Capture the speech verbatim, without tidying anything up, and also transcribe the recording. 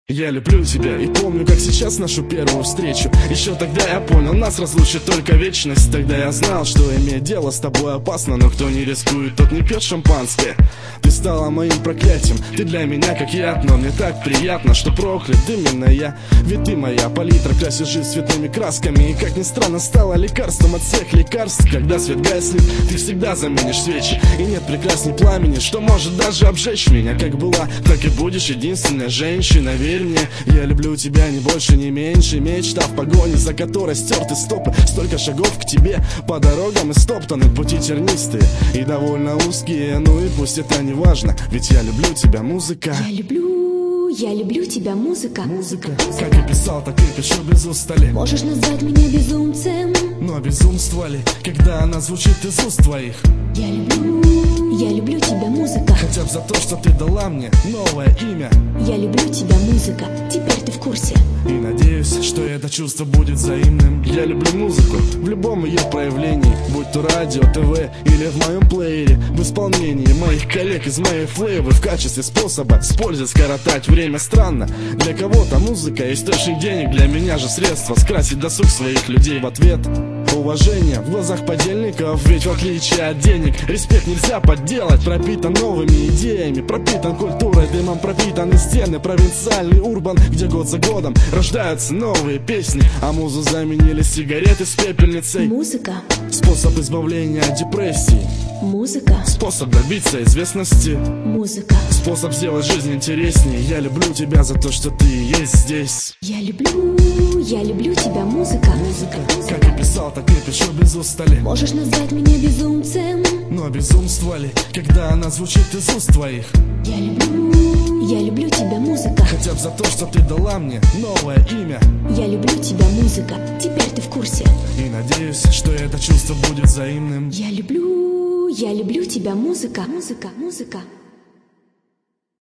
Я люблю тебя и помню, как сейчас нашу первую встречу. Еще тогда я понял, нас разлучит только вечность. Тогда я знал, что иметь дело с тобой опасно, но кто не рискует, тот не пьет шампанское. Ты стала моим проклятием, ты для меня как яд, но мне так приятно, что проклят именно я. Ведь ты моя палитра, красишь жизнь цветными красками. И как ни странно, стала лекарством от всех лекарств. Когда свет гаснет, ты всегда заменишь свечи. И нет прекрасней пламени, что может даже обжечь меня. Как была, так и будешь единственная женщина, верь мне. Я люблю тебя не больше, не меньше. Мечта в погоне, за которой стерты стопы. Столько шагов к тебе, по дорогам истоптаны, пути тернистые и довольно узкие. Ну и пусть это не важно, ведь я люблю тебя, музыка. Я люблю, я люблю тебя, музыка. Музыка, как и писал, так и пишу без устали. Можешь назвать меня безумцем, но безумство ли, когда она звучит из уст твоих? Я люблю, я люблю тебя, музыка. Хотя бы за то, что ты дала мне новое имя. Я люблю тебя, музыка, теперь ты в курсе. И надеюсь, что это чувство будет взаимным. Я люблю музыку в любом ее проявлении, будь то радио, ТВ или в моем плеере, в исполнении моих коллег из моей флейвы, в качестве способа с пользой скоротать время. Странно, для кого-то музыка источник денег, для меня же средство скрасить досуг своих людей в ответ. Уважение в глазах подельников, ведь в отличие от денег респект нельзя подделать. Пропитан новыми идеями, пропитан культурой, дымом пропитаны стены. Провинциальный урбан, где год за годом рождаются новые песни, а музу заменили сигареты с пепельницей. Музыка — способ избавления от депрессии. Музыка — способ добиться известности. Музыка — способ сделать жизнь интереснее. Я люблю тебя за то, что ты есть здесь. Я люблю, я люблю тебя, музыка. Музыка, как и писал, так и пишу без устали. Можешь назвать меня безумцем, но безумство ли, когда она звучит из уст твоих? Я люблю, я люблю тебя, музыка. Хотя бы за то, что ты дала мне новое имя. Я люблю тебя, музыка, теперь ты в курсе. И надеюсь, что это чувство будет взаимным. Я люблю, я люблю тебя, музыка. Музыка, музыка.